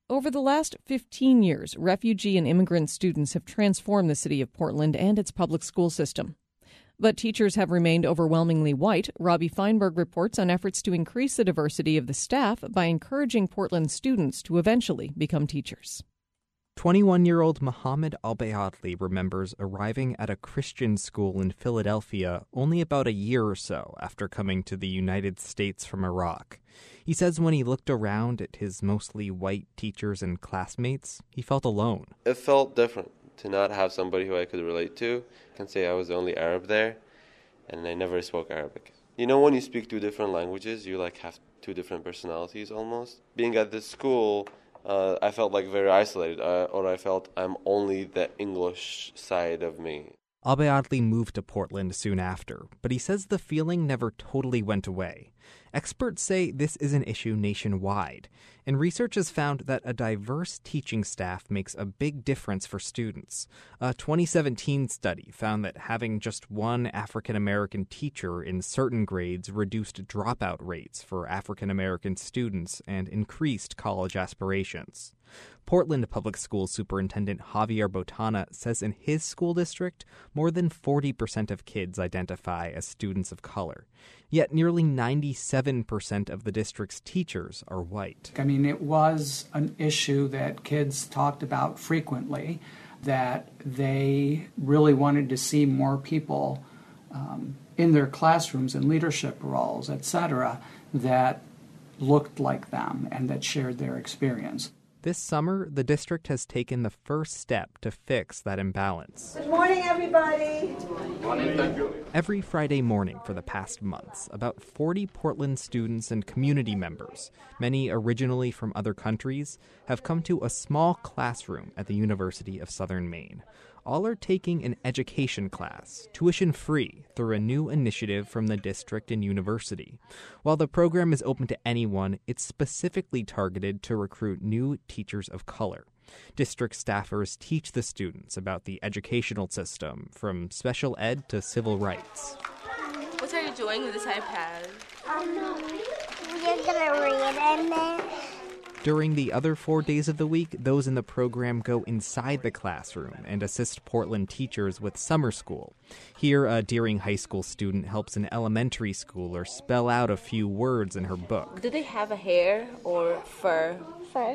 Over the last 15 years, refugee and immigrant students have transformed the city of Portland and its public school system. But teachers have remained overwhelmingly white. Robbie Feinberg reports on efforts to increase the diversity of the staff by encouraging Portland students to eventually become teachers. 21-year-old Mohammed Albayadli remembers arriving at a Christian school in Philadelphia only about a year or so after coming to the United States from Iraq. He says when he looked around at his mostly white teachers and classmates, he felt alone. It felt different to not have somebody who I could relate to. I can say I was the only Arab there, and I never spoke Arabic. You know, when you speak two different languages, you have two different personalities almost. Being at this school, I felt very isolated, or I felt I'm only the English side of me. Albayadli moved to Portland soon after, but he says the feeling never totally went away. Experts say this is an issue nationwide, and research has found that a diverse teaching staff makes a big difference for students. A 2017 study found that having just one African-American teacher in certain grades reduced dropout rates for African-American students and increased college aspirations. Portland Public Schools Superintendent Javier Botana says in his school district, more than 40% of kids identify as students of color. Yet nearly 97% of the district's teachers are white. I mean, it was an issue that kids talked about frequently, that they really wanted to see more people in their classrooms and leadership roles, etc., that looked like them and that shared their experience. This summer, the district has taken the first step to fix that imbalance. Good morning, everybody. Good morning. Thank you. Every Friday morning for the past months, about 40 Portland students and community members, many originally from other countries, have come to a small classroom at the University of Southern Maine. All are taking an education class, tuition-free, through a new initiative from the district and university. While the program is open to anyone, it's specifically targeted to recruit new teachers of color. District staffers teach the students about the educational system, from special ed to civil rights. What are you doing with this iPad? We're gonna read in there. During the other 4 days of the week, those in the program go inside the classroom and assist Portland teachers with summer school. Here, a Deering High School student helps an elementary schooler spell out a few words in her book. Do they have a hair or fur? Fur.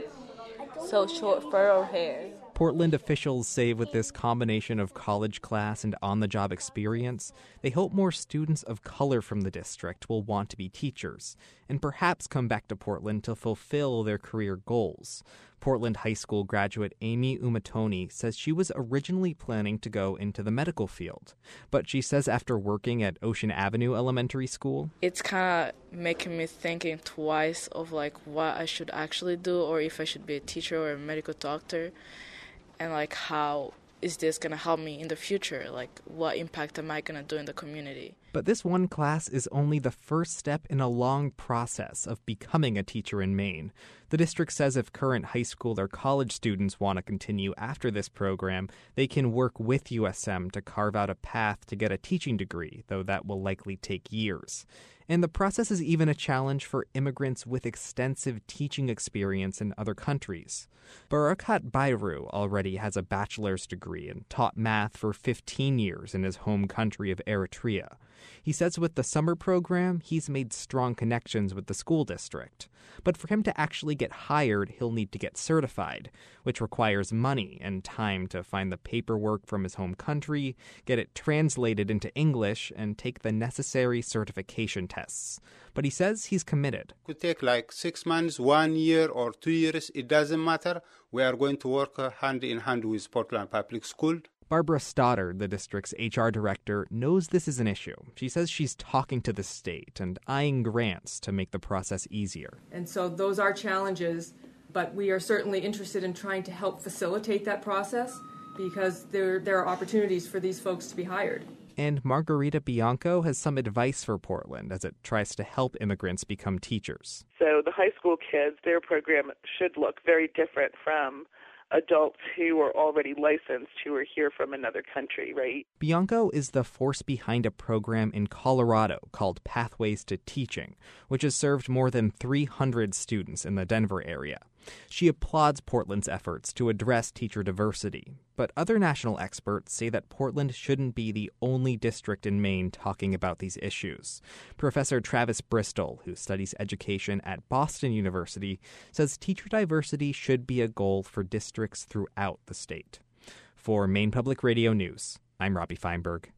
So short fur or hair? Portland officials say with this combination of college class and on-the-job experience, they hope more students of color from the district will want to be teachers and perhaps come back to Portland to fulfill their career goals. Portland High School graduate Amy Umatoni says she was originally planning to go into the medical field, but she says after working at Ocean Avenue Elementary School, it's kind of making me thinking twice of what I should actually do, or if I should be a teacher or a medical doctor. And how is this going to help me in the future? What impact am I going to do in the community? But this one class is only the first step in a long process of becoming a teacher in Maine. The district says if current high school or college students want to continue after this program, they can work with USM to carve out a path to get a teaching degree, though that will likely take years. And the process is even a challenge for immigrants with extensive teaching experience in other countries. Barakat Bayru already has a bachelor's degree and taught math for 15 years in his home country of Eritrea. He says with the summer program, he's made strong connections with the school district. But for him to actually get hired, he'll need to get certified, which requires money and time to find the paperwork from his home country, get it translated into English, and take the necessary certification tests. But he says he's committed. It could take 6 months, 1 year, or 2 years. It doesn't matter. We are going to work hand in hand with Portland Public School. Barbara Stoddard, the district's HR director, knows this is an issue. She says she's talking to the state and eyeing grants to make the process easier. And so those are challenges, but we are certainly interested in trying to help facilitate that process because there are opportunities for these folks to be hired. And Margarita Bianco has some advice for Portland as it tries to help immigrants become teachers. So the high school kids, their program should look very different from adults who are already licensed who are here from another country, right? Bianco is the force behind a program in Colorado called Pathways to Teaching, which has served more than 300 students in the Denver area. She applauds Portland's efforts to address teacher diversity, but other national experts say that Portland shouldn't be the only district in Maine talking about these issues. Professor Travis Bristol, who studies education at Boston University, says teacher diversity should be a goal for districts throughout the state. For Maine Public Radio News, I'm Robbie Feinberg.